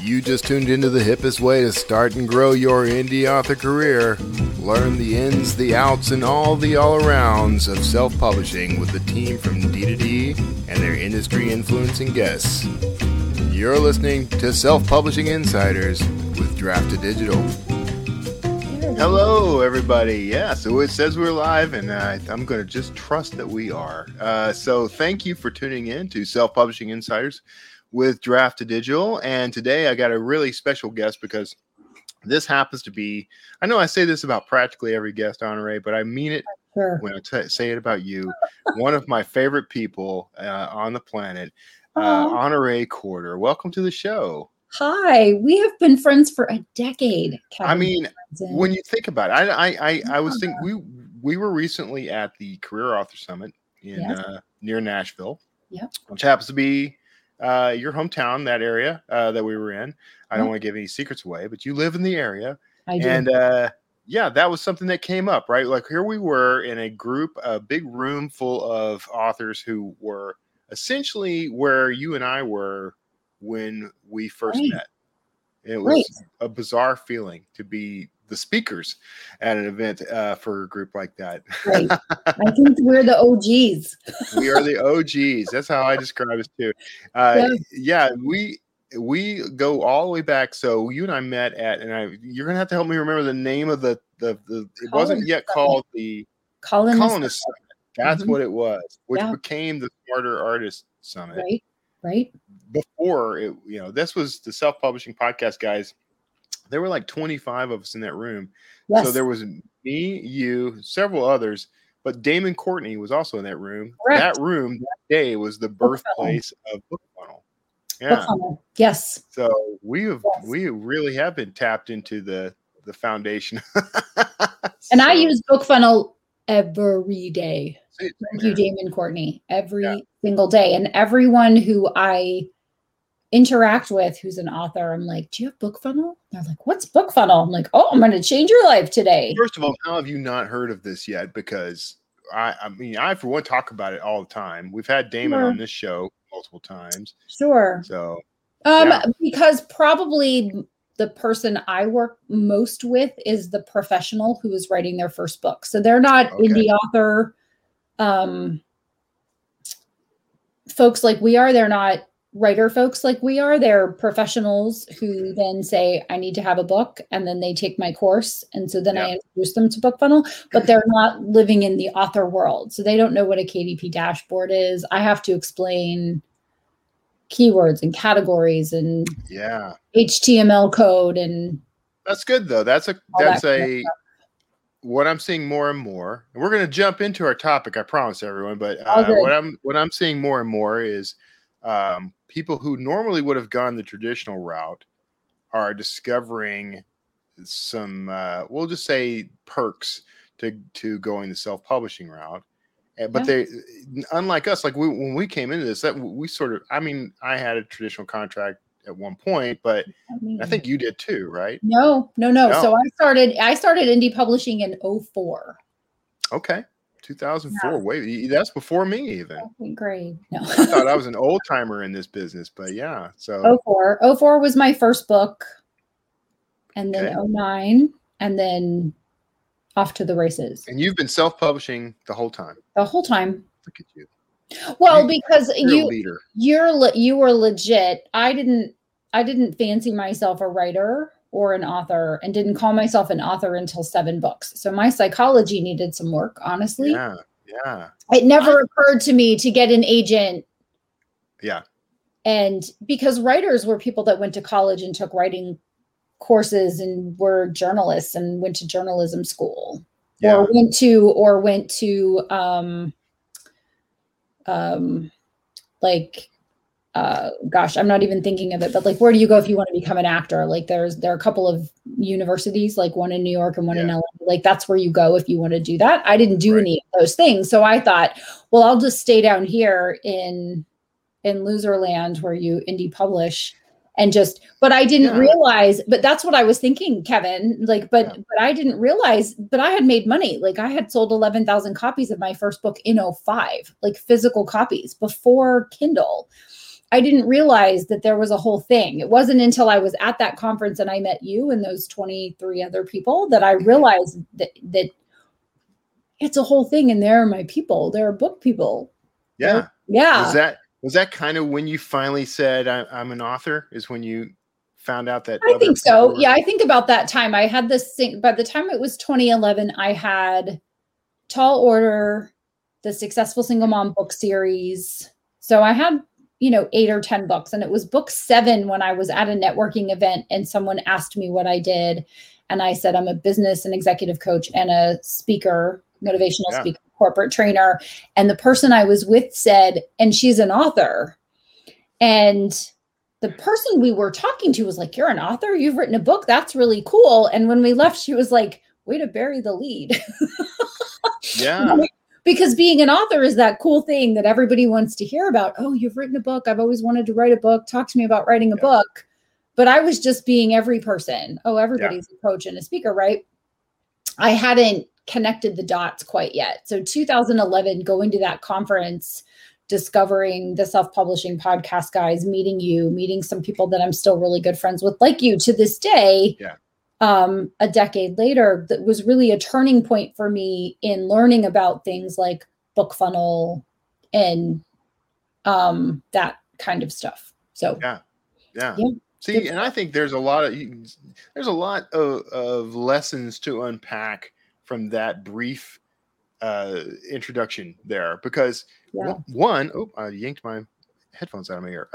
You just tuned into the hippest way to start and grow your indie author career. Learn the ins, the outs, and all the all-arounds of self-publishing with the team from D2D and their industry-influencing guests. You're listening to Self-Publishing Insiders with Draft2Digital. Hello, everybody. Yeah, so it says we're live, and I'm going to just trust that we are. So thank you for tuning in to Self-Publishing Insiders with Draft2Digital. And today I got a really special guest because this happens to be, I know I say this about practically every guest, Honore, but I mean it when I say it about you. One of my favorite people on the planet, Honore Corder. Welcome to the show. Hi, we have been friends for a decade, Kevin. I mean, when you think about it, I was thinking we were recently at the Career Author Summit in near Nashville, which happens to be your hometown, that area that we were in. I don't want to give any secrets away, but you live in the area. I do. And that was something that came up, right? Like here we were in a big room full of authors who were essentially where you and I were when we first met. It was a bizarre feeling to be the speakers at an event for a group like that. Right. I think we're the OGs. We are the OGs. That's how I describe us too. We go all the way back. So you and I met at, you're gonna have to help me remember the name of the it wasn't yet called the Colonist Summit. That's what it was, which became the Smarter Artist Summit. Right. Before it, this was the Self-Publishing Podcast guys. There were like 25 of us in that room. Yes. So there was me, you, several others, but Damon Courtney was also in that room. Correct. That room that day was the birthplace of BookFunnel. Yeah. BookFunnel. Yes. So we really have been tapped into the foundation. And I use BookFunnel every day. Thank you, Damon Courtney. Every single day. And everyone who I interact with who's an author, I'm like, do you have BookFunnel? They're like, what's BookFunnel? I'm like, oh, I'm going to change your life today. First of all, how have you not heard of this yet? Because I for one talk about it all the time. We've had Damon on this show multiple times. Sure. So because probably the person I work most with is the professional who is writing their first book. So they're not indie author folks like we are. They're not writer folks like we are. They're professionals who then say, I need to have a book. And then they take my course. And so then I introduce them to BookFunnel, but they're not living in the author world. So they don't know what a KDP dashboard is. I have to explain keywords and categories and HTML code. And that's good though. What I'm seeing more and more, and we're going to jump into our topic, I promise everyone, but what I'm seeing more and more is people who normally would have gone the traditional route are discovering some, we'll just say perks to going the self-publishing route. But they, unlike us, like when we came into this, I had a traditional contract at one point, but I think you did too, right? No. So I started indie publishing in 2004. Okay. 2004. Yeah. Wait, that's before me even. Second grade. No. I thought I was an old timer in this business, but yeah. So 2004 was my first book. And then 2009, and then off to the races. And you've been self-publishing the whole time. The whole time. Look at you. Well, because you were legit. I didn't fancy myself a writer or an author, and didn't call myself an author until 7 books. So my psychology needed some work, honestly. Yeah. It never occurred to me to get an agent. Yeah. And because writers were people that went to college and took writing courses and were journalists and went to journalism school, or went to I'm not even thinking of it, but like, where do you go if you want to become an actor? Like there are a couple of universities, like one in New York and one in LA. Like that's where you go if you want to do that. I didn't do any of those things. So I thought, well, I'll just stay down here in Loserland where you indie publish but I didn't realize, but that's what I was thinking, Kevin, like, but I didn't realize, but I had made money. Like I had sold 11,000 copies of my first book in 2005, like physical copies before Kindle. I didn't realize that there was a whole thing. It wasn't until I was at that conference and I met you and those 23 other people that I realized that it's a whole thing. And they're my people. They're book people. Yeah. Yeah. Was that kind of when you finally said I'm an author, is when you found out that? I think so. Yeah. I think about that time. I had this thing, by the time it was 2011, I had Tall Order, the Successful Single Mom book series. So I had, 8 or 10 books, and it was book 7 when I was at a networking event and someone asked me what I did. And I said, I'm a business and executive coach and a speaker, motivational speaker, corporate trainer. And the person I was with said, and she's an author. And the person we were talking to was like, you're an author? You've written a book? That's really cool. And when we left, she was like, way to bury the lead. Yeah. Because being an author is that cool thing that everybody wants to hear about. Oh, you've written a book. I've always wanted to write a book. Talk to me about writing a book. But I was just being every person. Oh, everybody's a coach and a speaker, right? I hadn't connected the dots quite yet. So 2011, going to that conference, discovering the self-publishing podcast guys, meeting you, meeting some people that I'm still really good friends with, like you to this day. Yeah. A decade later, that was really a turning point for me in learning about things like BookFunnel and that kind of stuff. So yeah. See, and I think there's a lot of lessons to unpack from that brief introduction there, because one, I yanked my headphones out of my ear.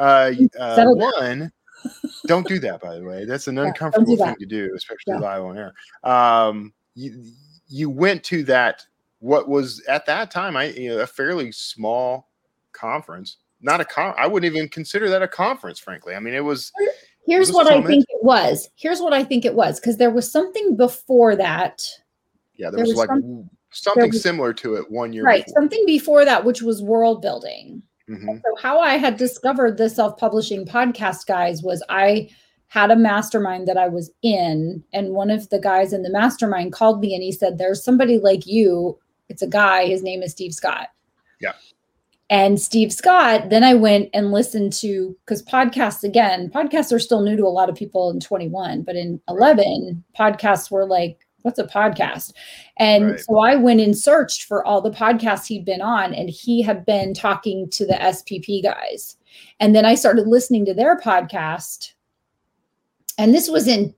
One. Don't do that, by the way. That's an uncomfortable thing to do, especially live on air. You went to that, what was at that time, a fairly small conference. I wouldn't even consider that a conference, frankly. I mean, it was. Here's what I think it was. Because there was something before that. Yeah, there was like something similar to it 1 year before. Something before that, which was world building. Mm-hmm. So how I had discovered the self-publishing podcast guys was I had a mastermind that I was in, and one of the guys in the mastermind called me and he said, there's somebody like you. It's a guy. His name is Steve Scott. Yeah. And Steve Scott, then I went and listened to, because podcasts are still new to a lot of people in 21, but in 11, podcasts were like, what's a podcast? And so I went and searched for all the podcasts he'd been on, and he had been talking to the SPP guys. And then I started listening to their podcast. And this was in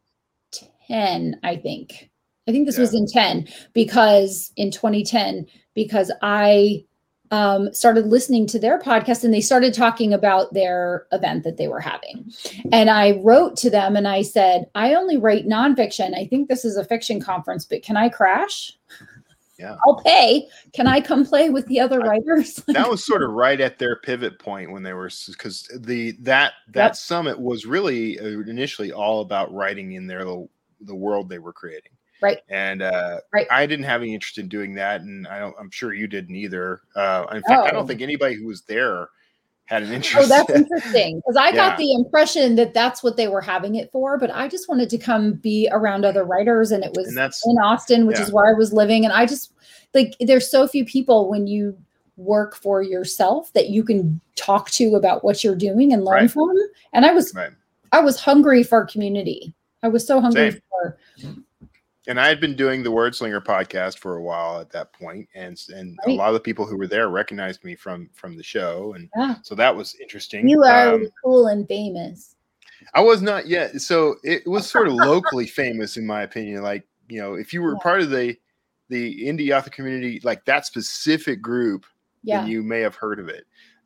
10, I think. This was in 10 because in 2010, because I started listening to their podcast and they started talking about their event that they were having. And I wrote to them and I said, I only write nonfiction. I think this is a fiction conference, but can I crash? Yeah. I'll pay. Can I come play with the other writers? That was sort of right at their pivot point when they were, because that summit was really initially all about writing in the world they were creating. Right. And I didn't have any interest in doing that, and I'm sure you didn't either. In fact, I don't think anybody who was there had an interest. Oh, that's interesting, because I got the impression that that's what they were having it for. But I just wanted to come be around other writers, and it was in Austin, which is where I was living. And I just there's so few people when you work for yourself that you can talk to about what you're doing and learn from. And I was hungry for community. I was so hungry for. And I had been doing the Wordslinger podcast for a while at that point, and a lot of the people who were there recognized me from the show, and so that was interesting. You are cool and famous. I was not yet, so it was sort of locally famous in my opinion. Like, if you were part of the indie author community, like that specific group, then you may have heard of it.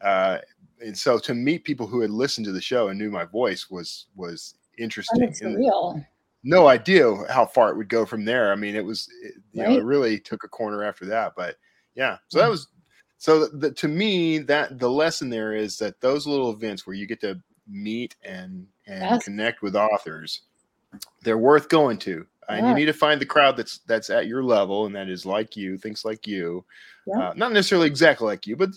And so to meet people who had listened to the show and knew my voice was interesting. That's real. No idea how far it would go from there. I mean, it was, it really took a corner after that. But so that was, to me, that the lesson there is that those little events where you get to meet and connect with authors, they're worth going to. And you need to find the crowd that's at your level and that is like you, thinks like you, not necessarily exactly like you, but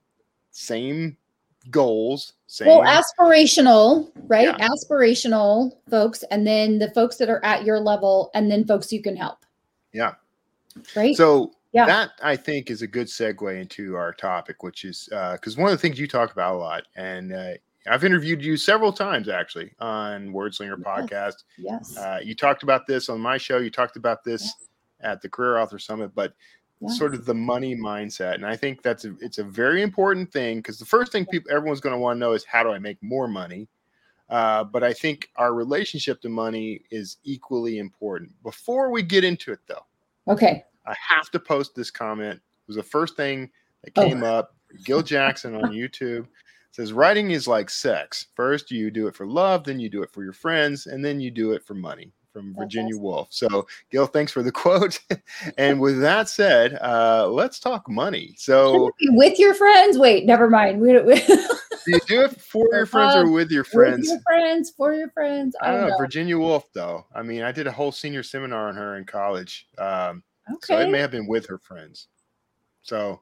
same goals. Aspirational, right? Aspirational folks, and then the folks that are at your level, and then folks you can help. Yeah. Right. So that I think is a good segue into our topic, which is because one of the things you talk about a lot, and I've interviewed you several times actually on Wordslinger podcast. Yes. You talked about this on my show. You talked about this at the Career Author Summit, but sort of the money mindset. And I think it's a very important thing, because the first thing everyone's going to want to know is, how do I make more money? But I think our relationship to money is equally important. Before we get into it, though, okay, I have to post this comment. It was the first thing that came up. Gil Jackson on YouTube. It says, writing is like sex. First, you do it for love, then you do it for your friends, and then you do it for money. From Virginia Woolf. So, Gil, thanks for the quote. And with that said, let's talk money. So, with your friends? Wait, never mind. Do you do it for your friends or with your friends? With your friends, for your friends. I don't know. Virginia Woolf, though. I mean, I did a whole senior seminar on her in college. So it may have been with her friends. So,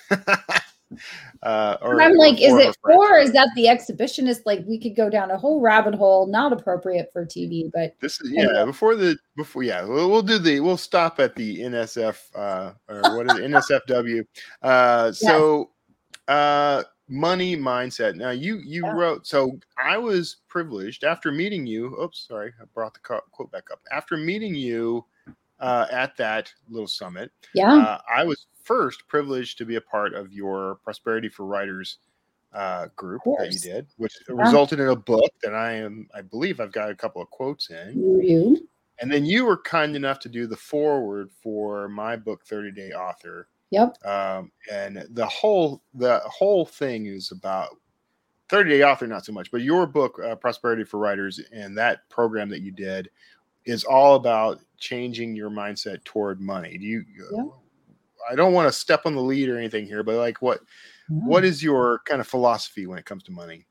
I'm like, is it for? Is that the exhibitionist? Like, we could go down a whole rabbit hole, not appropriate for TV, but this is we'll stop at the NSF or what is it, NSFW. Money mindset. Now you wrote. So I was privileged after meeting you. Oops, sorry, I brought the quote back up. After meeting you at that little summit, I was first privileged to be a part of your Prosperity for Writers group that you did, which resulted in a book that I believe I've got a couple of quotes in. And then you were kind enough to do the foreword for my book, 30-Day Author. Yep. And the whole thing is about 30-Day Author, not so much, but your book, Prosperity for Writers, and that program that you did is all about changing your mindset toward money. I don't want to step on the lead or anything here, but like, what is your kind of philosophy when it comes to money?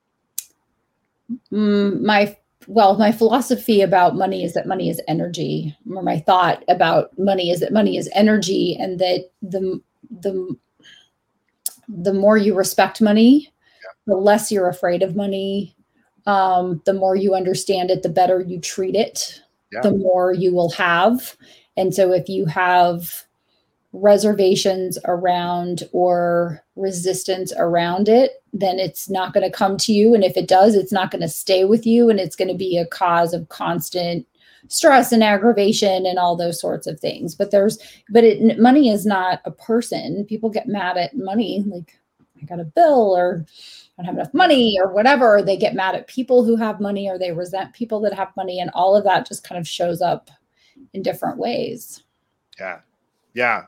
My philosophy about money is that money is energy. Or my thought about money is that money is energy, and that the more you respect money, the less you're afraid of money. The more you understand it, the better you treat it, the more you will have. And so if you have reservations around or resistance around it, then it's not going to come to you. And if it does, it's not going to stay with you. And it's going to be a cause of constant stress and aggravation and all those sorts of things. Money is not a person. People get mad at money. Like, I got a bill, or I don't have enough money, or whatever. Or they get mad at people who have money, or they resent people that have money. And all of that just kind of shows up in different ways. Yeah. Yeah,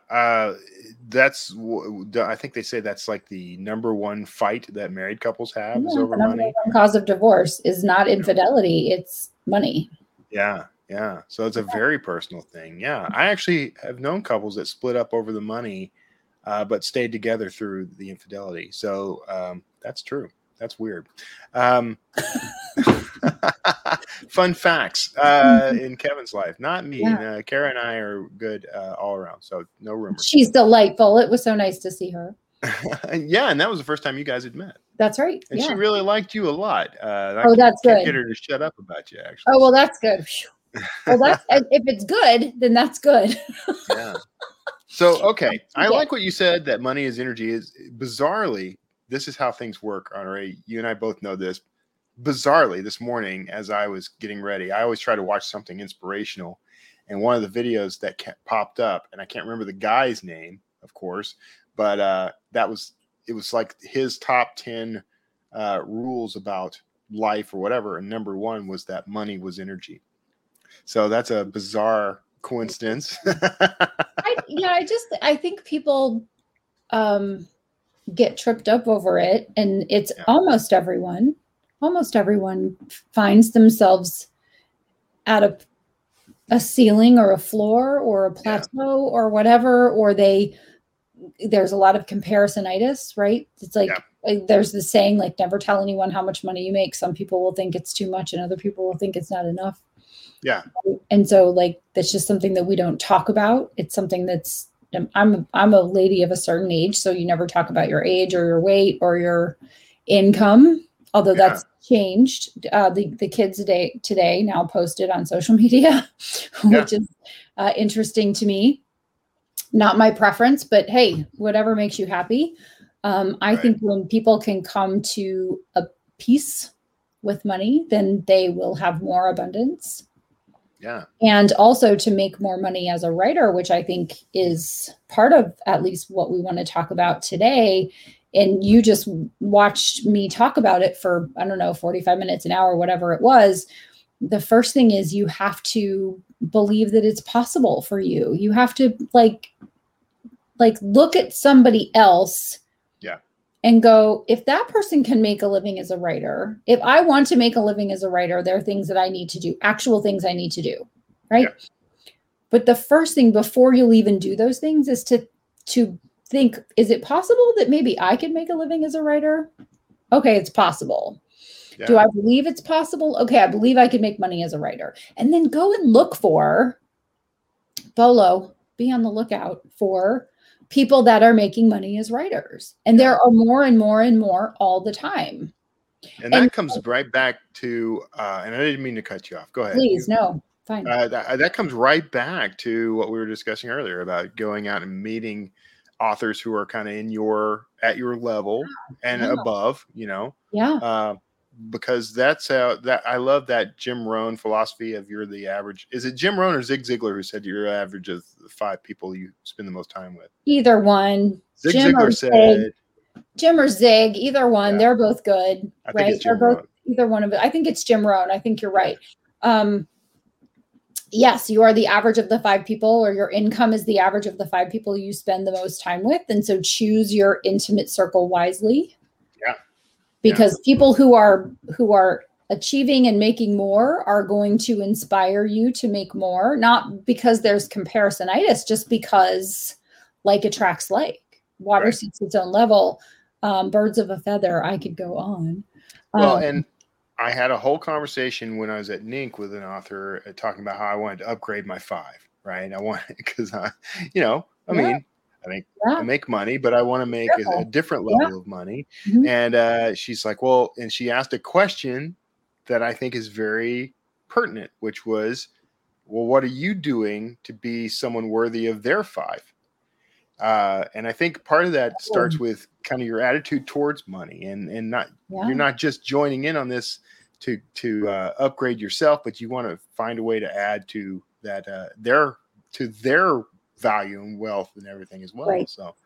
I think they say that's like the number one fight that married couples have is over money. The number one cause of divorce is not infidelity; it's money. Yeah. So it's a very personal thing. Yeah, I actually have known couples that split up over the money, but stayed together through the infidelity. So that's true. That's weird. Fun facts in Kevin's life, not me. Kara and I are good all around, so no rumors. She's delightful. It was so nice to see her. Yeah, and that was the first time you guys had met. That's right. And she really liked you a lot. That's good. Get her to shut up about you, actually. Oh, well, that's good. Well, if it's good, then that's good. Yeah. So, okay. I like what you said, that money is energy. Is bizarrely, this is how things work, Honore. You and I both know this. Bizarrely, this morning, as I was getting ready, I always try to watch something inspirational. And one of the videos that popped up, and I can't remember the guy's name, of course, but it was like his top 10 rules about life or whatever. And number one was that money was energy. So that's a bizarre coincidence. I think people get tripped up over it, and it's almost everyone finds themselves at a ceiling or a floor or a plateau or whatever, or there's a lot of comparisonitis, right? It's like, there's the saying, like, never tell anyone how much money you make. Some people will think it's too much and other people will think it's not enough. Yeah. And so, like, that's just something that we don't talk about. It's something that's, I'm a lady of a certain age, so you never talk about your age or your weight or your income, although that's changed. The kids today now posted on social media, which is interesting to me. Not my preference, but hey, whatever makes you happy. I think when people can come to a peace with money, then they will have more abundance. Yeah. And also to make more money as a writer, which I think is part of at least what we want to talk about today. And you just watched me talk about it for, I don't know, 45 minutes, an hour, whatever it was. The first thing is you have to believe that it's possible for you. You have to like look at somebody else. Yeah. And go, if that person can make a living as a writer, if I want to make a living as a writer, there are things that I need to do, actual things I need to do, right? Yeah. But the first thing before you'll even do those things is to think, is it possible that maybe I could make a living as a writer? Okay, it's possible. Yeah. Do I believe it's possible? Okay, I believe I could make money as a writer. And then go and look for, Bolo, be on the lookout for people that are making money as writers. And there are more and more and more all the time. And that comes right back to, and I didn't mean to cut you off. Go ahead. Please, no, fine. That comes right back to what we were discussing earlier about going out and meeting authors who are kind of at your level and above, Yeah. Because that's that I love that Jim Rohn philosophy of you're the average. Is it Jim Rohn or Zig Ziglar who said you're average of the 5 people you spend the most time with? Either one. Ziglar said Jim or Zig, either one. Yeah. They're both good, right? They're both either one of it. I think it's Jim Rohn. I think you're right. Yes, you are the average of the 5 people, or your income is the average of the 5 people you spend the most time with. And so choose your intimate circle wisely. Yeah. Because people who are achieving and making more are going to inspire you to make more, not because there's comparisonitis, just because like attracts like. Water seeks its own level. Birds of a feather. I could go on. Well, and I had a whole conversation when I was at NINC with an author talking about how I wanted to upgrade my 5, right? I want, because I make money, but I want to make a different level of money. Mm-hmm. And she's like, well, and she asked a question that I think is very pertinent, which was, well, what are you doing to be someone worthy of their 5? And I think part of that starts with kind of your attitude towards money, and not you're not just joining in on this to upgrade yourself, but you want to find a way to add to that their value and wealth and everything as well. Right. So,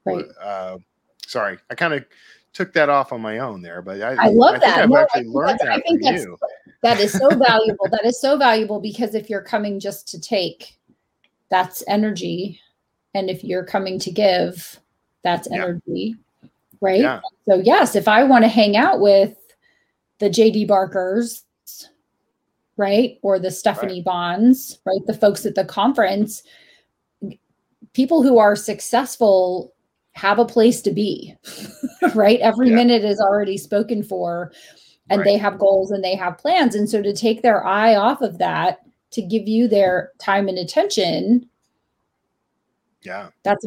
sorry, I kind of took that off on my own there, but I love that. I've actually learned that from you. That is so valuable. That is so valuable, because if you're coming just to take, that's energy. And if you're coming to give, that's energy, right? Yeah. So yes, if I want to hang out with the JD Barkers, right? Or the Stephanie Bonds, right? The folks at the conference, people who are successful have a place to be, right? Every minute is already spoken for, and they have goals and they have plans. And so to take their eye off of that, to give you their time and attention, that's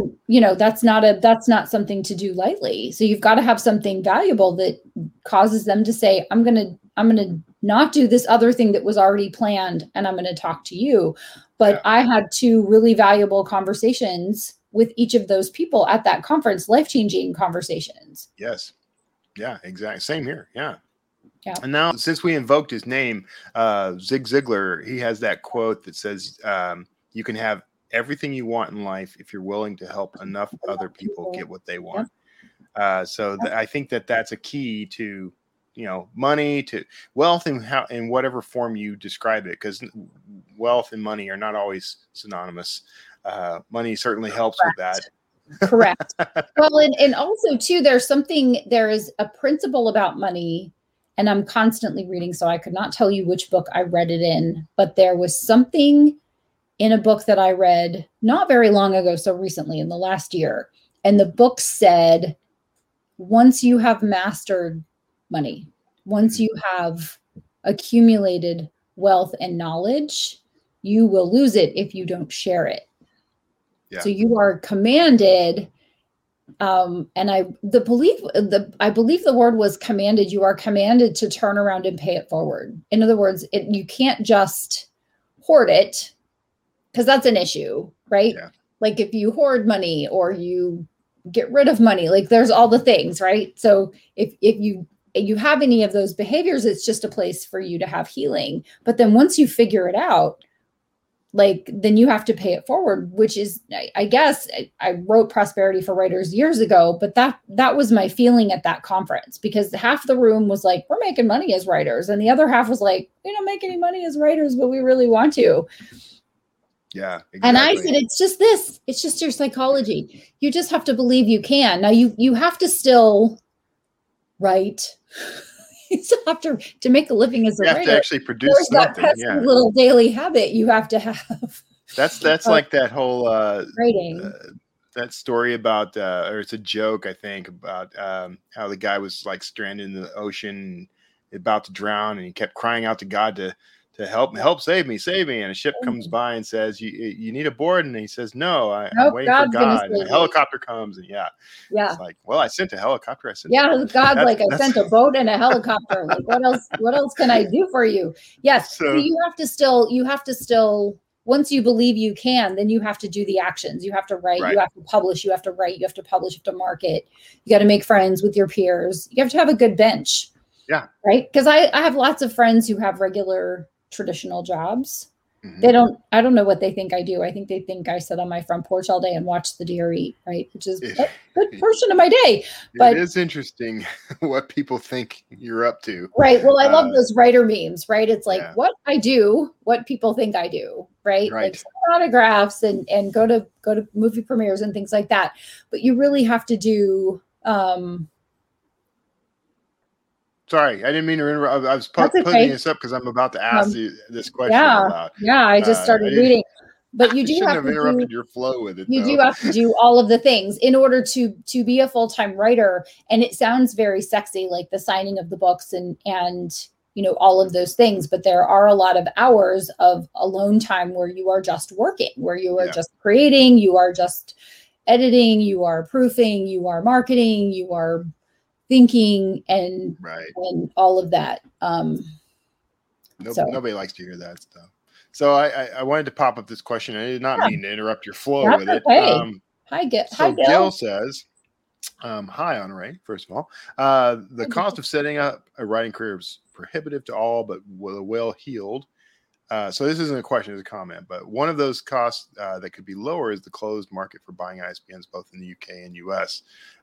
not something to do lightly. So you've got to have something valuable that causes them to say, I'm going to not do this other thing that was already planned, and I'm going to talk to you. But I had 2 really valuable conversations with each of those people at that conference, life-changing conversations. Yes. Yeah, exactly. Same here. Yeah. Yeah. And now, since we invoked his name, Zig Ziglar, he has that quote that says, you can have everything you want in life if you're willing to help enough other people get what they want. I think that's a key to, money, to wealth, and how, in whatever form you describe it, because wealth and money are not always synonymous. Money certainly helps with that. Correct. Well, and also too, there is a principle about money, and I'm constantly reading, so I could not tell you which book I read it in, but there was something in a book that I read not very long ago, so recently in the last year. And the book said, once you have mastered money, once you have accumulated wealth and knowledge, you will lose it if you don't share it. Yeah. So you are commanded, and I believe the word was commanded. You are commanded to turn around and pay it forward. In other words, you can't just hoard it, because that's an issue, right? Yeah. Like if you hoard money or you get rid of money, like there's all the things, right? So if you you have any of those behaviors, it's just a place for you to have healing. But then once you figure it out, like, then you have to pay it forward, which is, I guess I wrote Prosperity for Writers years ago, but that was my feeling at that conference, because half the room was like, we're making money as writers. And the other half was like, we don't make any money as writers, but we really want to. Yeah. Exactly. And I said, it's just your psychology. You just have to believe you can. Now you have to still write. You still have to make a living as a writer. You have to actually produce something. That little daily habit you have to have. That's like that whole writing. That story about, or it's a joke, I think, about how the guy was like stranded in the ocean, about to drown, and he kept crying out to God to help, save me. And a ship comes by and says, you need a board. And he says, no, I'm waiting for God. And a helicopter comes, and it's like, well, I sent a helicopter. I sent a boat and a helicopter. Like, what else can I do for you? Yes. So you have to still, once you believe you can, then you have to do the actions. You have to write, you have to publish, you have to write, you have to publish, you have to market. You got to make friends with your peers. You have to have a good bench. Yeah. Right. Because I have lots of friends who have regular traditional jobs. Mm-hmm. I don't know what they think I do. I think they think I sit on my front porch all day and watch the deer eat, right? Which is a good portion of my day. But it is interesting what people think you're up to. Right. Well, I love those writer memes, right? It's like what I do, what people think I do, right? Like autographs and go to movie premieres and things like that. But you really have to do sorry, I didn't mean to interrupt. I was putting this up because I'm about to ask you this question. I just started reading. But you do have to interrupted your flow with it. You do have to do all of the things in order to be a full-time writer. And it sounds very sexy, like the signing of the books and all of those things. But there are a lot of hours of alone time where you are just working, where you are just creating, you are just editing, you are proofing, you are marketing, you are thinking and all of that. Nobody likes to hear that stuff. So I wanted to pop up this question. I did not mean to interrupt your flow with it. Hi, Gil. Gil says, hi, Honoré, first of all. The cost of setting up a writing career is prohibitive to all but well-heeled. So this isn't a question, it's a comment. But one of those costs that could be lower is the closed market for buying ISBNs both in the UK and US.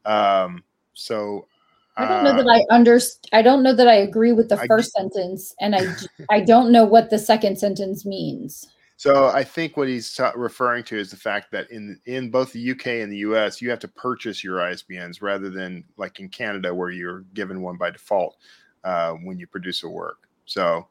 I don't know that I don't know that I agree with the first sentence, and I don't know what the second sentence means. So I think what he's referring to is the fact that in both the UK and the US, you have to purchase your ISBNs rather than like in Canada where you're given one by default when you produce a work. So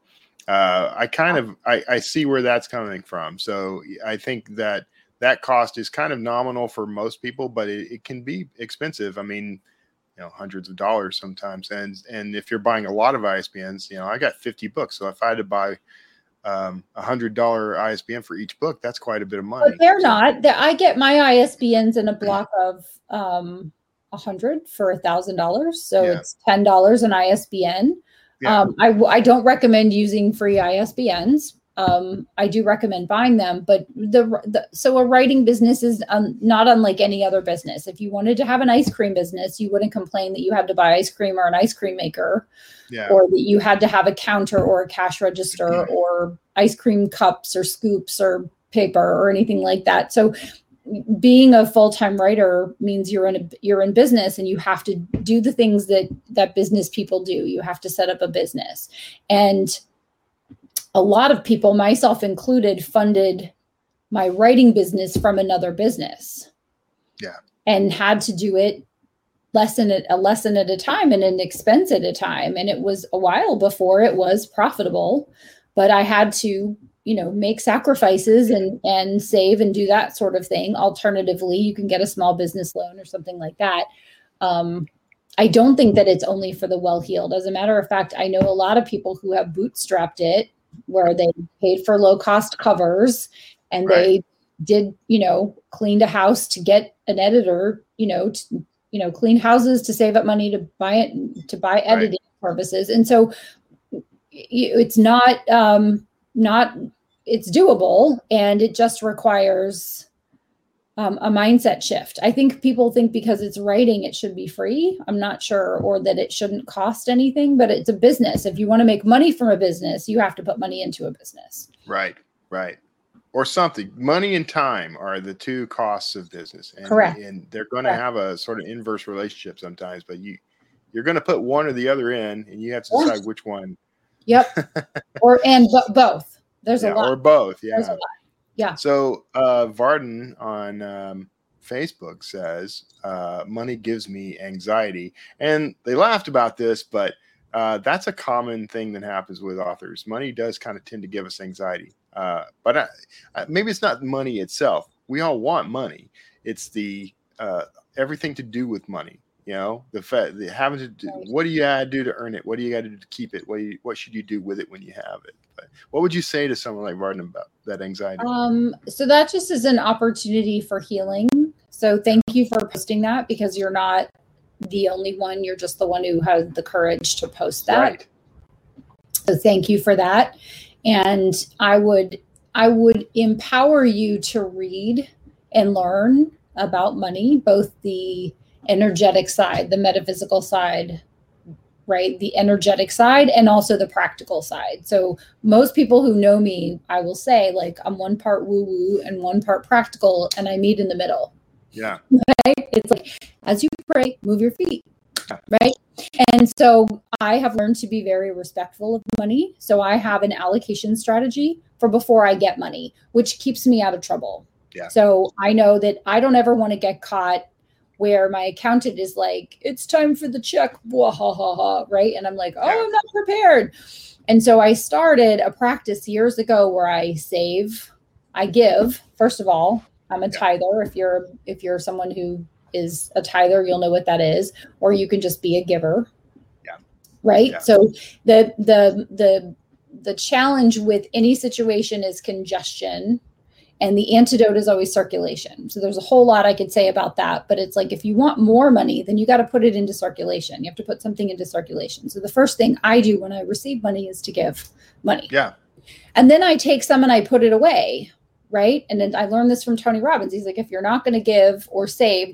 I see where that's coming from. So I think that cost is kind of nominal for most people, but it can be expensive. I mean, hundreds of dollars sometimes. And if you're buying a lot of ISBNs, I got 50 books. So if I had to buy $100 ISBN for each book, that's quite a bit of money. But they're not. I get my ISBNs in a block of 100 for $1,000. So it's $10 an ISBN. Yeah. I don't recommend using free ISBNs. I do recommend buying them, but so a writing business is not unlike any other business. If you wanted to have an ice cream business, you wouldn't complain that you had to buy ice cream or an ice cream maker, or that you had to have a counter or a cash register or ice cream cups or scoops or paper or anything like that. So being a full-time writer means you're in business, and you have to do the things that business people do. You have to set up a business, and a lot of people, myself included, funded my writing business from another business. Yeah. And had to do it a lesson at a time and an expense at a time. And it was a while before it was profitable, but I had to, make sacrifices and save and do that sort of thing. Alternatively, you can get a small business loan or something like that. I don't think that it's only for the well-heeled. As a matter of fact, I know a lot of people who have bootstrapped it, where they paid for low-cost covers and they did, cleaned a house to get an editor, cleaned houses to save up money to buy editing purposes. And so it's not it's doable, and it just requires a mindset shift. I think people think because it's writing, it should be free. I'm not sure, or that it shouldn't cost anything, but it's a business. If you want to make money from a business, you have to put money into a business. Right. Or something. Money and time are the two costs of business. And, Correct. And they're going to have a sort of inverse relationship sometimes, but you're going to put one or the other in, and you have to decide which one. Yep. Both. There's a lot. Or both. Yeah. There's a lot. Yeah. So Varden on Facebook says, money gives me anxiety. And they laughed about this, but that's a common thing that happens with authors. Money does kind of tend to give us anxiety. But maybe it's not money itself. We all want money. It's the everything to do with money. You know, the having to do, what do you got to do to earn it? What do you got to do to keep it? What should you do with it when you have it? But what would you say to someone like Varden about that anxiety? So that just is an opportunity for healing. So thank you for posting that, because you're not the only one. You're just the one who had the courage to post that. Right. So thank you for that. And I would empower you to read and learn about money, both the energetic side, the metaphysical side, right? The energetic side, and also the practical side. So most people who know me, I will say, like, I'm one part woo-woo and one part practical, and I meet in the middle. Yeah. Right? It's like, as you pray, move your feet. Right. And so I have learned to be very respectful of money. So I have an allocation strategy for before I get money, which keeps me out of trouble. Yeah. So I know that I don't ever want to get caught where my accountant is like, it's time for the check, blah, ha, ha, ha, right? And I'm like, I'm not prepared. And so I started a practice years ago where I save, I give. First of all, I'm a tither. If you're someone who is a tither, you'll know what that is, or you can just be a giver. Yeah. Right. Yeah. So the challenge with any situation is congestion. And the antidote is always circulation. So there's a whole lot I could say about that, but it's like, if you want more money, then you got to put it into circulation. You have to put something into circulation. So the first thing I do when I receive money is to give money. Yeah. And then I take some and I put it away. Right. And then I learned this from Tony Robbins. He's like, if you're not going to give or save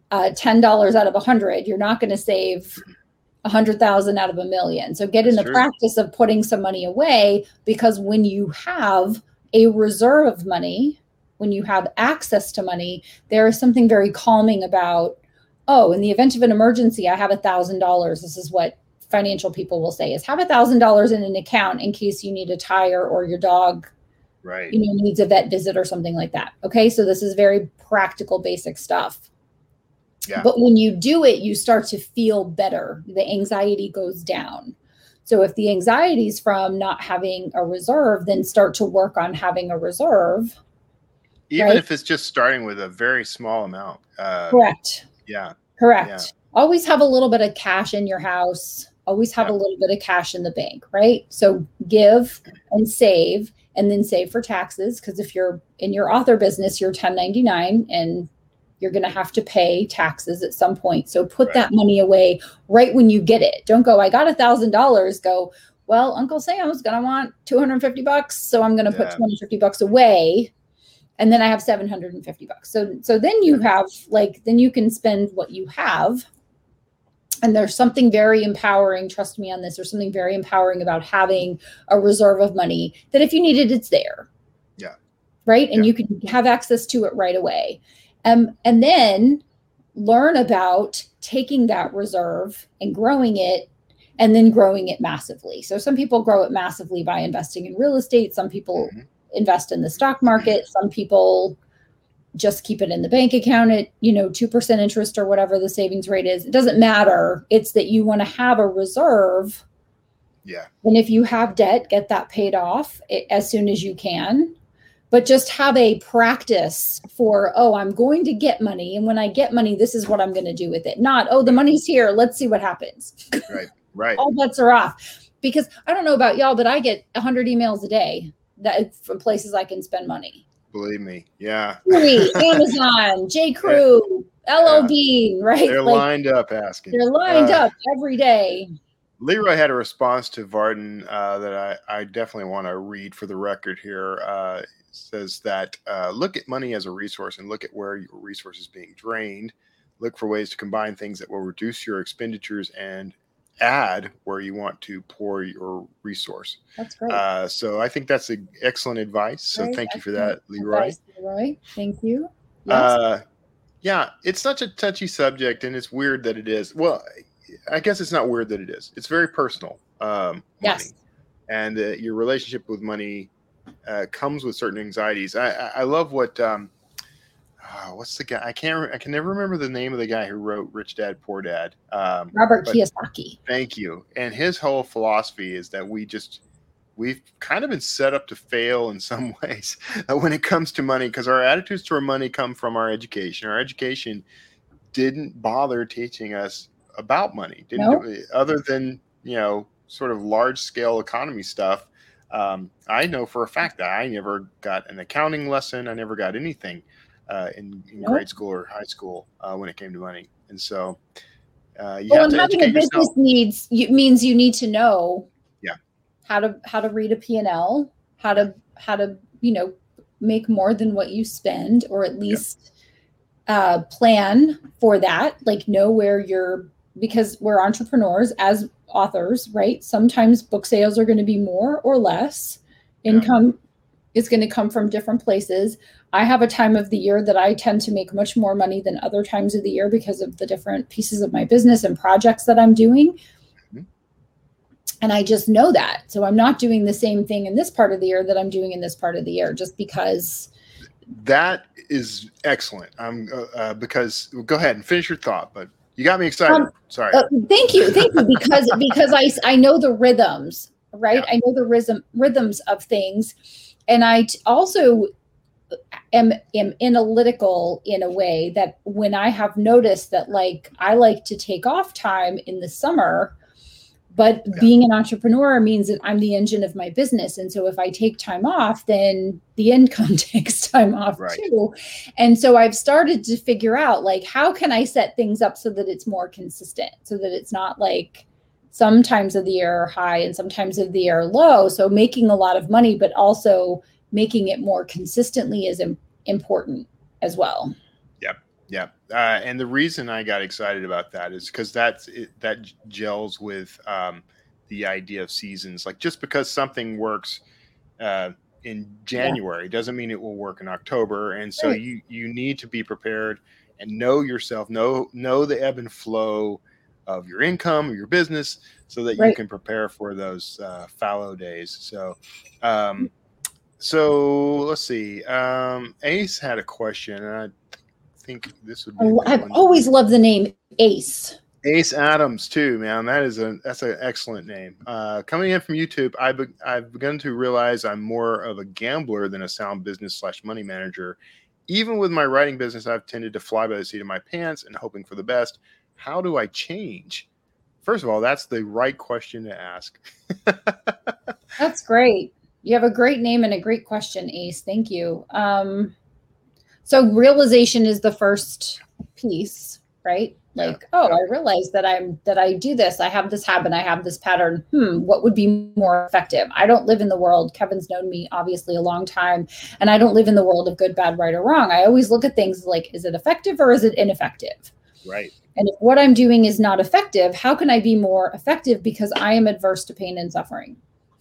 $10 out of 100, you're not going to save 100,000 out of 1,000,000. So get in the practice of putting some money away, because when you have a reserve of money, when you have access to money, there is something very calming about, in the event of an emergency, I have $1,000. This is what financial people will say, is have $1,000 in an account in case you need a tire or your dog needs a vet visit or something like that. Okay. So this is very practical, basic stuff. Yeah. But when you do it, you start to feel better. The anxiety goes down. So if the anxiety is from not having a reserve, then start to work on having a reserve. Even if it's just starting with a very small amount. Correct. Yeah. Correct. Yeah. Always have a little bit of cash in your house. Always have a little bit of cash in the bank, right? So give and save, and then save for taxes. Because if you're in your author business, you're 1099 and you're going to have to pay taxes at some point. So put that money away right when you get it. Don't go, I got $1,000. Go, well, Uncle Sam's going to want $250. So I'm going to put $250 away. And then I have $750. So then you have then you can spend what you have. And there's something very empowering. Trust me on this. There's something very empowering about having a reserve of money that if you need it, it's there. Yeah. Right. And you can have access to it right away. And then learn about taking that reserve and growing it, and then growing it massively. So some people grow it massively by investing in real estate. Some people invest in the stock market. Some people just keep it in the bank account at, 2% interest or whatever the savings rate is. It doesn't matter. It's that you want to have a reserve. Yeah. And if you have debt, get that paid off as soon as you can. But just have a practice for, I'm going to get money. And when I get money, this is what I'm going to do with it. Not, the money's here. Let's see what happens. Right. All bets are off. Because I don't know about y'all, but I get 100 emails a day from places I can spend money. Believe me. Yeah. Amazon, J. Crew, LL Bean, right? They're lined up asking. They're lined up every day. Leroy had a response to Varden that I definitely want to read for the record here. Says that look at money as a resource and look at where your resource is being drained. Look for ways to combine things that will reduce your expenditures and add where you want to pour your resource. That's great. So I think that's excellent advice. So thank you for that, Leroy. Leroy. Thank you. Yes. Yeah, it's such a touchy subject, and it's weird that it is. Well, I guess it's not weird that it is. It's very personal. Money. Yes. And your relationship with money comes with certain anxieties. I love what what's the guy? I can never remember the name of the guy who wrote Rich Dad Poor Dad. Robert Kiyosaki. Thank you. And his whole philosophy is that we've kind of been set up to fail in some ways when it comes to money, because our attitudes toward money come from our education. Our education didn't bother teaching us about money, other than, sort of large scale economy stuff. I know for a fact that I never got an accounting lesson. I never got anything in grade school or high school when it came to money. And so you have to having a business means you need to know how to read a P&L, how to make more than what you spend, or at least plan for that, like know where because we're entrepreneurs as authors, right? Sometimes book sales are going to be more or less. Income is going to come from different places. I have a time of the year that I tend to make much more money than other times of the year because of the different pieces of my business and projects that I'm doing. And I just know that. So I'm not doing the same thing in this part of the year that I'm doing in this part of the year, just because. That is excellent. Because go ahead and finish your thought, but you got me excited. Sorry. Thank you. Because I know the rhythms, right? Yeah. I know the rhythms of things. And I also am analytical in a way that when I have noticed that, like, I like to take off time in the summer, but being an entrepreneur means that I'm the engine of my business. And so if I take time off, then the income takes time off too. And so I've started to figure out, like, how can I set things up so that it's more consistent, so that it's not like sometimes of the year are high and sometimes of the year are low. So making a lot of money, but also making it more consistently is important as well. Yeah. And the reason I got excited about that is because that gels with the idea of seasons. Like, just because something works in January doesn't mean it will work in October. And so you need to be prepared and know yourself, know the ebb and flow of your income or your business, so that you can prepare for those fallow days. So let's see. Ace had a question, and I think this would be. I've always loved the name Ace. Ace Adams too, man. That's an excellent name. Coming in from YouTube, I've begun to realize I'm more of a gambler than a sound business / money manager. Even with my writing business, I've tended to fly by the seat of my pants and hoping for the best. How do I change? First of all, that's the right question to ask. That's great. You have a great name and a great question, Ace. Thank you. So realization is the first piece, right? Like, I realize that I do this. I have this habit. I have this pattern. What would be more effective? I don't live in the world. Kevin's known me obviously a long time, and I don't live in the world of good, bad, right, or wrong. I always look at things like, is it effective or is it ineffective? Right. And if what I'm doing is not effective, how can I be more effective? Because I am adverse to pain and suffering.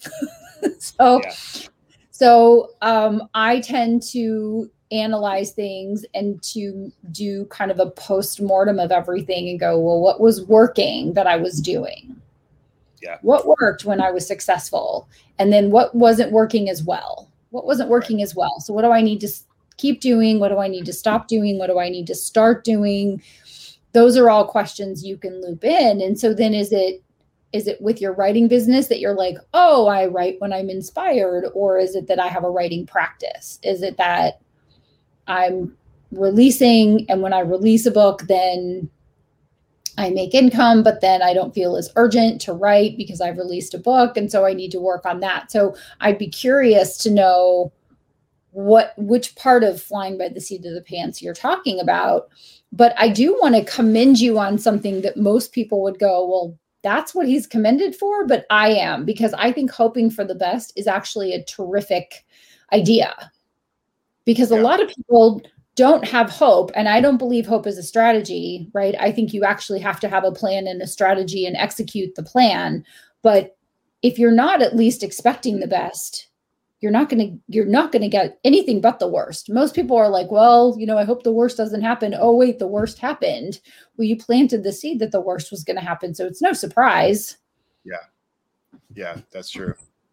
So I tend to analyze things and to do kind of a post-mortem of everything and go, well, what was working that I was doing? Yeah. What worked when I was successful? And then what wasn't working as well? What wasn't working as well? So what do I need to keep doing? What do I need to stop doing? What do I need to start doing? Those are all questions you can loop in. And so then is it with your writing business that you're like, oh, I write when I'm inspired? Or is it that I have a writing practice? Is it that I'm releasing, and when I release a book, then I make income, but then I don't feel as urgent to write because I've released a book. And so I need to work on that. So I'd be curious to know which part of flying by the seat of the pants you're talking about. But I do want to commend you on something that most people would go, well, that's what he's commended for, but I am, because I think hoping for the best is actually a terrific idea, because a lot of people don't have hope. And I don't believe hope is a strategy, right? I think you actually have to have a plan and a strategy and execute the plan. But if you're not at least expecting the best, you're not going to get anything but the worst. Most people are like, well, I hope the worst doesn't happen. Oh, wait, the worst happened. Well, you planted the seed that the worst was going to happen. So it's no surprise. Yeah, that's true.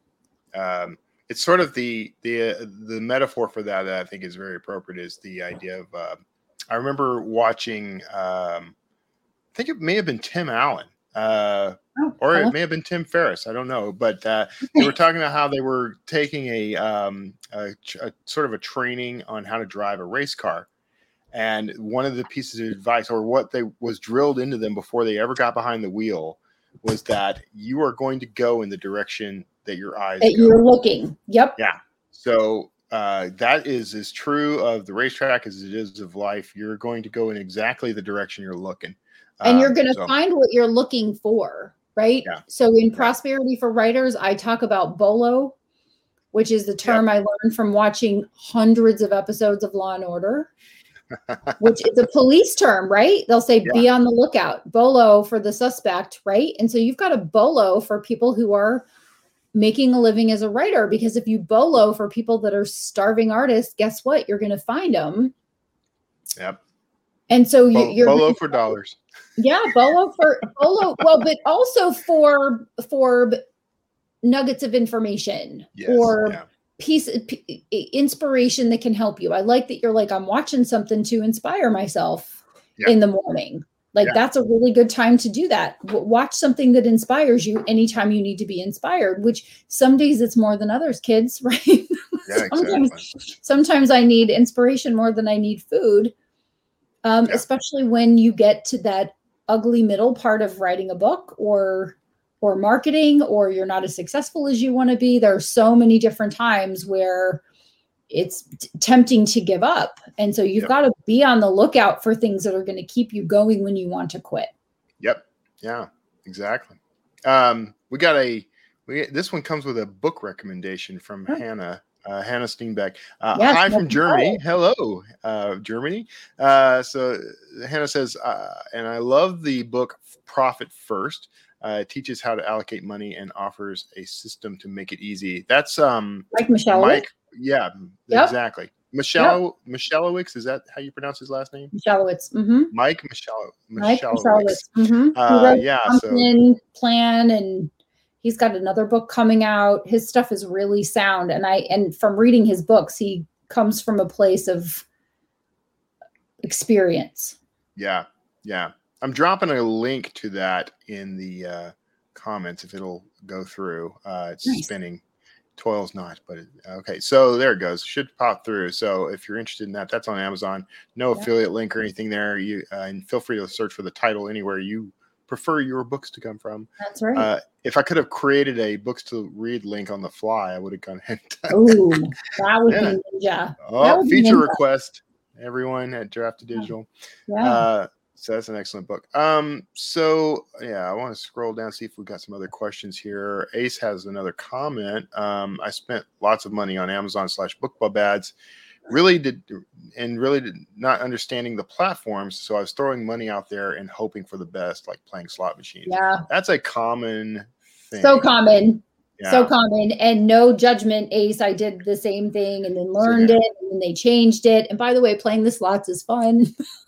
It's sort of the metaphor for that I think is very appropriate is the idea of, I remember watching, I think it may have been Tim Allen, or it may have been Tim Ferriss. I don't know, but they were talking about how they were taking a sort of a training on how to drive a race car. And one of the pieces of advice, or what they was drilled into them before they ever got behind the wheel, was that you are going to go in the direction that your eyes go. You're looking. Yep. Yeah. So that is as true of the racetrack as it is of life. You're going to go in exactly the direction you're looking. And you're going to find what you're looking for, right? Yeah. So in Prosperity for Writers, I talk about BOLO, which is the term I learned from watching hundreds of episodes of Law and Order, which is a police term, right? They'll say, be on the lookout. BOLO for the suspect, right? And so you've got a BOLO for people who are making a living as a writer, because if you BOLO for people that are starving artists, guess what? You're going to find them. Yep. And so you're BOLO for dollars. Yeah, BOLO for BOLO. Well, but also for nuggets of information or inspiration that can help you. I like that you're like, I'm watching something to inspire myself in the morning. Like that's a really good time to do that. Watch something that inspires you anytime you need to be inspired, which some days it's more than others, kids, right? Yeah, sometimes I need inspiration more than I need food. Especially when you get to that ugly middle part of writing a book or marketing, or you're not as successful as you want to be. There are so many different times where it's tempting to give up. And so you've got to be on the lookout for things that are going to keep you going when you want to quit. Yep. Yeah, exactly. This one comes with a book recommendation from Hannah Steenbeck. Hi from Germany. Hello, Germany. So Hannah says, and I love the book Profit First. It teaches how to allocate money and offers a system to make it easy. That's Mike Michalowicz. Mike. Yeah, exactly. Michalowicz, is that how you pronounce his last name? Michalowicz. Mm-hmm. Mike Michalowicz. Mm-hmm. Plan, and he's got another book coming out. His stuff is really sound, and from reading his books, he comes from a place of experience. Yeah. I'm dropping a link to that in the comments if it'll go through. It's spinning. Toil's not, but okay. So there it goes. Should pop through. So if you're interested in that, that's on Amazon. No affiliate link or anything there. You and feel free to search for the title anywhere you prefer your books to come from. That's right. If I could have created a books to read link on the fly, I would have gone ahead. Oh, that would be ninja. Oh, feature request, everyone at Drafted Digital. Yeah. So that's an excellent book. So yeah, I want to scroll down, see if we've got some other questions here. Ace has another comment. I spent lots of money on Amazon /BookBub ads. Really did not understanding the platforms. So I was throwing money out there and hoping for the best, like playing slot machines. Yeah. That's a common thing. So common. Yeah. So common, and no judgment, Ace. I did the same thing and then learned it, and then they changed it. And by the way, playing the slots is fun.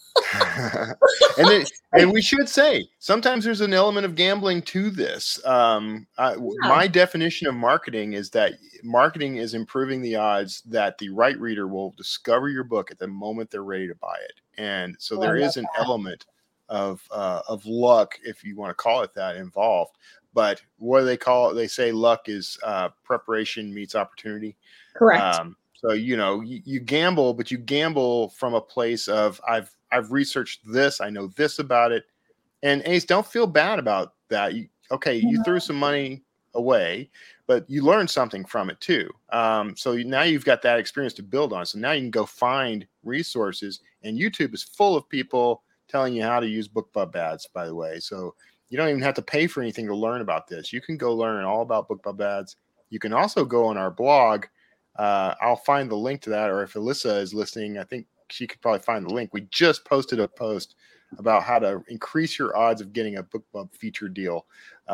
and we should say sometimes there's an element of gambling to this. My definition of marketing is that marketing is improving the odds that the right reader will discover your book at the moment they're ready to buy it. And so there is an element of luck, if you want to call it that, involved. But what do they call it? They say luck is preparation meets opportunity. Correct. So you gamble, but you gamble from a place of I've researched this, I know this about it, and Ace, don't feel bad about that. You threw some money away, but you learned something from it too. So now you've got that experience to build on. So now you can go find resources, and YouTube is full of people telling you how to use BookBub ads, by the way. So You don't even have to pay for anything to learn about this. You can go learn all about BookBub ads. You can also go on our blog. I'll find the link to that, or if Alyssa is listening, I think she could probably find the link. We just posted a post about how to increase your odds of getting a BookBub feature deal.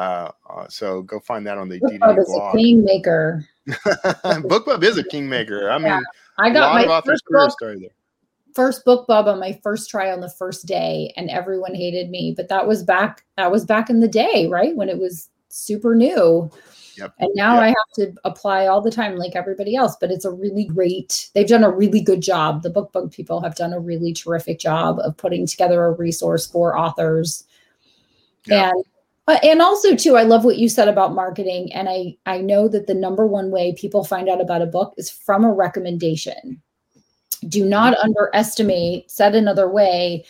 So go find that on the BookBub is blog. A kingmaker. BookBub is a kingmaker. I mean, I got my authors' careers started there. First BookBub on my first try on the first day, and everyone hated me. But that was back in the day, right? When it was super new. Yep. And now I have to apply all the time like everybody else, but it's they've done a really good job. The BookBub people have done a really terrific job of putting together a resource for authors. Yeah. And also too, I love what you said about marketing. And I know that the number one way people find out about a book is from a recommendation. Do not underestimate, said another way,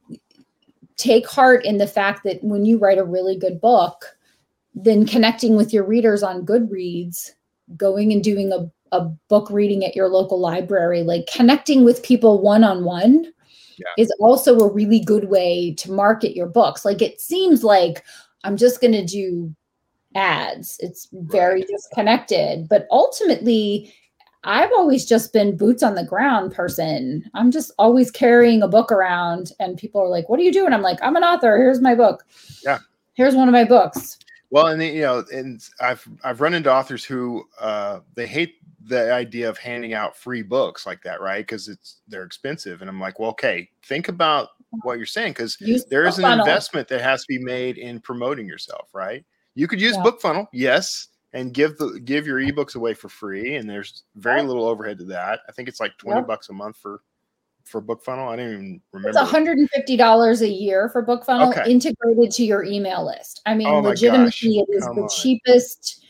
take heart in the fact that when you write a really good book, then connecting with your readers on Goodreads, going and doing a book reading at your local library, like connecting with people one-on-one is also a really good way to market your books. Like it seems like I'm just going to do ads. It's very disconnected, but ultimately I've always just been boots on the ground person. I'm just always carrying a book around and people are like, what are you doing? I'm like, I'm an author. Here's my book. Yeah. Here's one of my books. Well, and and I've run into authors who they hate the idea of handing out free books like that, right? Because they're expensive, and I'm like, well, okay, think about what you're saying, because there is an investment that has to be made in promoting yourself, right? You could use BookFunnel, yes, and give your ebooks away for free, and there's very little overhead to that. I think it's like $20 a month for BookFunnel. I didn't even remember. It's $150 a year for BookFunnel integrated to your email list. I mean, legitimately, it is the cheapest,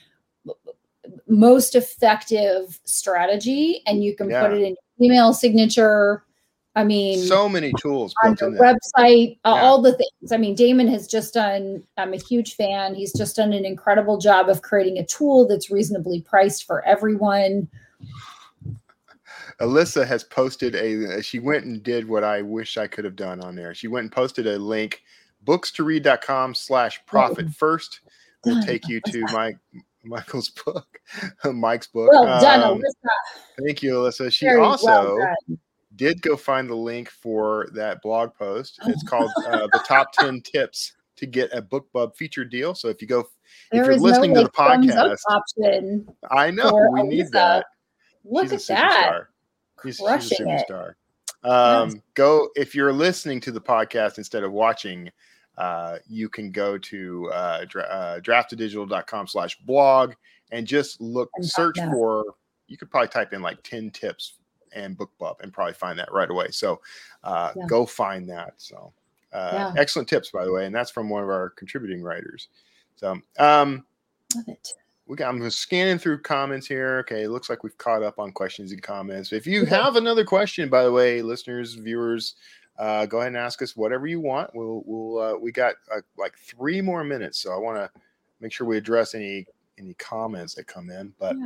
most effective strategy, and you can put it in your email signature. I mean, so many tools on your website, all the things. I mean, Damon has just done, I'm a huge fan. He's just done an incredible job of creating a tool that's reasonably priced for everyone. Alyssa has posted she went and did what I wish I could have done on there. She went and posted a link, bookstoread.com/profit first will take you to Michael's book, Mike's book. Well done, Alyssa. Thank you, Alyssa. She also did go find the link for that blog post. It's called the top 10 tips to get a BookBub feature deal. So if you're listening to the podcast, option I know we need that. Look at that. She's a superstar. Go, if you're listening to the podcast instead of watching, you can go to draftedigital.com/blog and just search for, you could probably type in like 10 tips and BookBub and probably find that right away. So go find that. So excellent tips, by the way. And that's from one of our contributing writers. So love it. I'm scanning through comments here. Okay, it looks like we've caught up on questions and comments. If you have another question, by the way, listeners, viewers, go ahead and ask us whatever you want. We got like 3 more minutes, so I want to make sure we address any comments that come in. But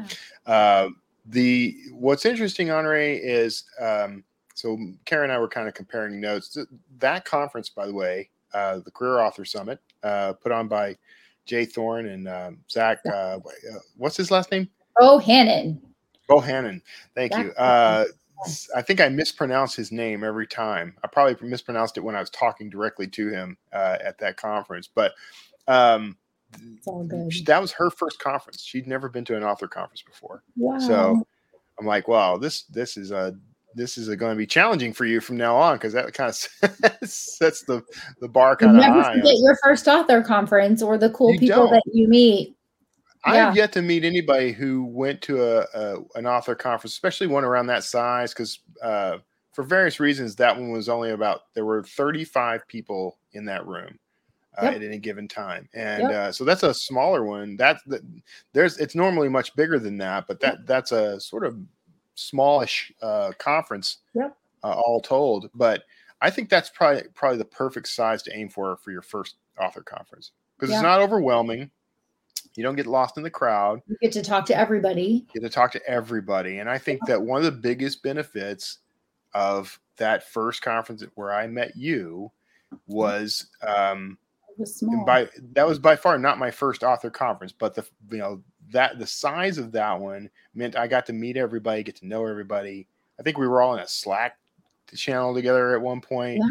what's interesting, Andre, is so Karen and I were kind of comparing notes. That conference, by the way, the Career Author Summit, put on by Jay Thorne and Zach, what's his last name? Bohannon. Thank you. I think I mispronounce his name every time. I probably mispronounced it when I was talking directly to him at that conference. But that was her first conference. She'd never been to an author conference before. Wow. So I'm like, wow, this is going to be challenging for you from now on, because that kind of sets the bar kind of high. Never forget your first author conference or the cool people that you meet. I have yet to meet anybody who went to an author conference, especially one around that size, because for various reasons, that one was only there were 35 people in that room at any given time. And so that's a smaller one. It's normally much bigger than that, but that's a sort of smallish conference, all told. But I think that's probably the perfect size to aim for your first author conference, because it's not overwhelming. You don't get lost in the crowd. You get to talk to everybody. And I think that one of the biggest benefits of that first conference where I met you was was small. That was by far not my first author conference, but the size of that one meant I got to meet everybody, get to know everybody. I think we were all in a Slack channel together at one point.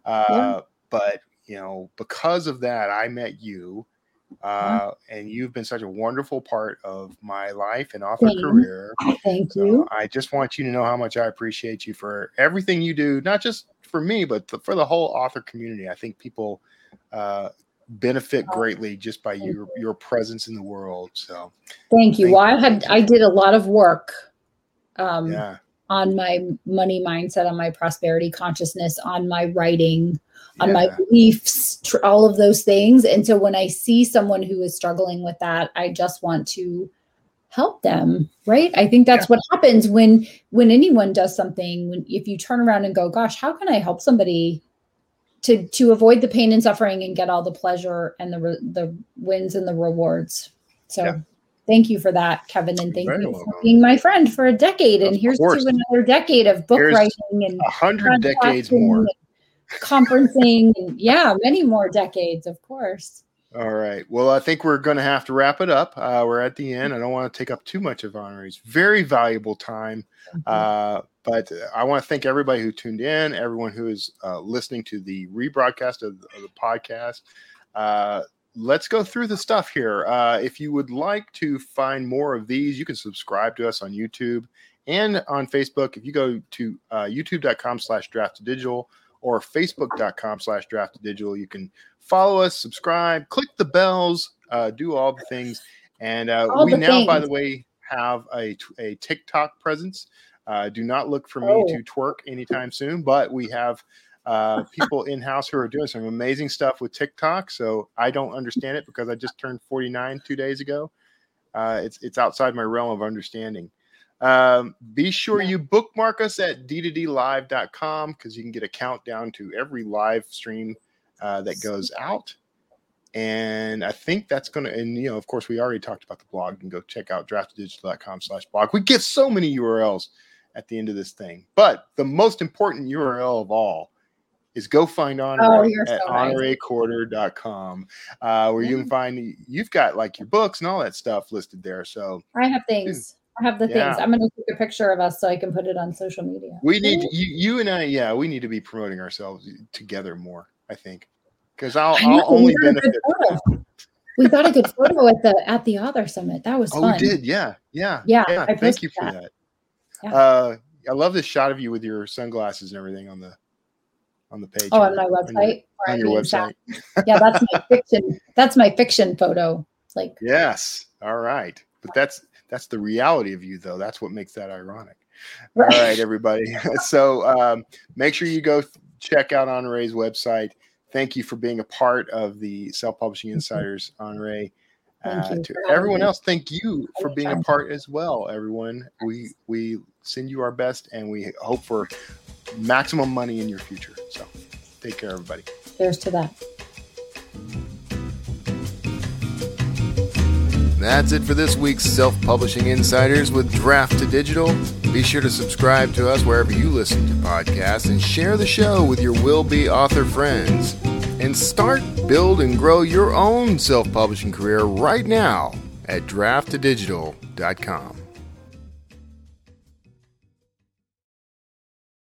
But because of that, I met you, and you've been such a wonderful part of my life and author career. Thank you. I just want you to know how much I appreciate you for everything you do, not just for me, but for the whole author community. I think people benefit greatly just by your presence in the world. So thank you. I did a lot of work on my money mindset, on my prosperity consciousness, on my writing, on my beliefs, all of those things. And so when I see someone who is struggling with that, I just want to help them. Right. I think that's what happens when anyone does something, if you turn around and go, gosh, how can I help somebody to avoid the pain and suffering and get all the pleasure and the wins and the rewards. So thank you for that, Kevin. And thank you for being my friend for a decade. And here's to another decade of book writing and 100 decades more. Conferencing and many more decades, of course. All right. Well, I think we're going to have to wrap it up. We're at the end. I don't want to take up too much of Honoree's very valuable time. But I want to thank everybody who tuned in, everyone who is listening to the rebroadcast of the podcast. Let's go through the stuff here. If you would like to find more of these, you can subscribe to us on YouTube and on Facebook. If you go to youtube.com/draft2digital or facebook.com/draft2digital, you can follow us, subscribe, click the bells, do all the things. And by the way, have a TikTok presence. Do not look for me to twerk anytime soon, but we have people in-house who are doing some amazing stuff with TikTok. So I don't understand it because I just turned 49 2 days ago. It's outside my realm of understanding. Be sure you bookmark us at d2dlive.com because you can get a countdown to every live stream that goes out. And I think that's going to, and of course, we already talked about the blog. You can go check out draft2digital.com/blog. We get so many URLs at the end of this thing. But the most important URL of all is go find Honoree at honoreecorder.com, where you can find, you've got like your books and all that stuff listed there. So I have things. I have the things. I'm going to take a picture of us so I can put it on social media. We need you and I. We need to be promoting ourselves together more, I think, because I'll only benefit. We got a good photo at the author summit. That was fun. We did. Yeah. Thank you for that. I love this shot of you with your sunglasses and everything on the page. Oh, on my website. On your website. Yeah, that's my fiction. That's my fiction photo. Yes. All right. But that's the reality of you, though. That's what makes that ironic. Right. All right, everybody. So make sure you go check out Honoree's website. Thank you for being a part of the Self-Publishing Insiders, Honoree. To everyone else, thank you for being a part as well, everyone. We send you our best, and we hope for maximum money in your future. So take care, everybody. Cheers to that. That's it for this week's Self-Publishing Insiders with Draft2Digital. Be sure to subscribe to us wherever you listen to podcasts and share the show with your will-be author friends. And start, build, and grow your own self-publishing career right now at draft2digital.com.